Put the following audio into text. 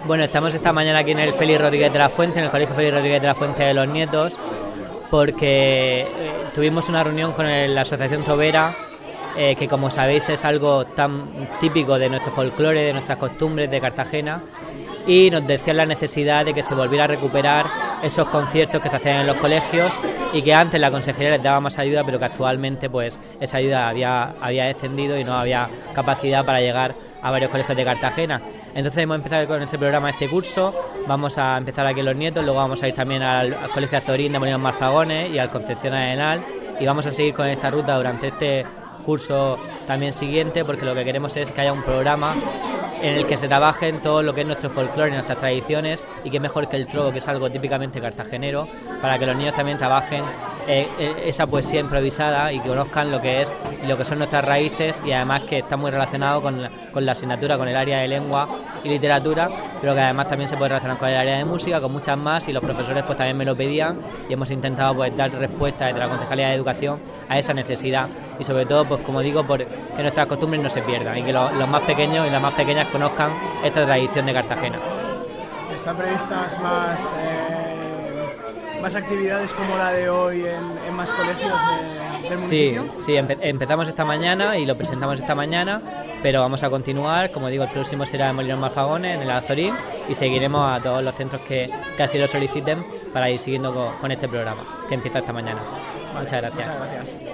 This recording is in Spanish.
Bueno, estamos esta mañana aquí en el Félix Rodríguez de la Fuente, en el Colegio Félix Rodríguez de la Fuente de los Nietos, porque tuvimos una reunión con la Asociación Tobera, que como sabéis es algo tan típico de nuestro folclore, de nuestras costumbres de Cartagena, y nos decían la necesidad de que se volviera a recuperar esos conciertos que se hacían en los colegios y que antes la consejería les daba más ayuda, pero que actualmente pues esa ayuda había descendido y no había capacidad para llegar a varios colegios de Cartagena. Entonces hemos empezado con este programa, este curso, vamos a empezar aquí en Los Nietos, luego vamos a ir también al Colegio Azorín de Molinos Marzagones y al Concepción Arenal, y vamos a seguir con esta ruta durante este curso también siguiente, porque lo que queremos es que haya un programa en el que se trabajen todo lo que es nuestro folclore y nuestras tradiciones, y que mejor que el trova, que es algo típicamente cartagenero, para que los niños también trabajen esa poesía improvisada y que conozcan lo que es y lo que son nuestras raíces, y además que está muy relacionado con la asignatura, con el área de lengua y literatura, pero que además también se puede relacionar con el área de música, con muchas más, y los profesores pues también me lo pedían y hemos intentado pues dar respuesta desde la Concejalía de Educación a esa necesidad, y sobre todo pues como digo, por que nuestras costumbres no se pierdan y que los más pequeños y las más pequeñas conozcan esta tradición de Cartagena. ¿Están previstas más actividades como la de hoy en más colegios del municipio? Sí, empezamos esta mañana y lo presentamos esta mañana, pero vamos a continuar. Como digo, el próximo será en Molinos Marzagones, en el Azorín, y seguiremos a todos los centros que así lo soliciten para ir siguiendo con este programa que empieza esta mañana. Muchas gracias.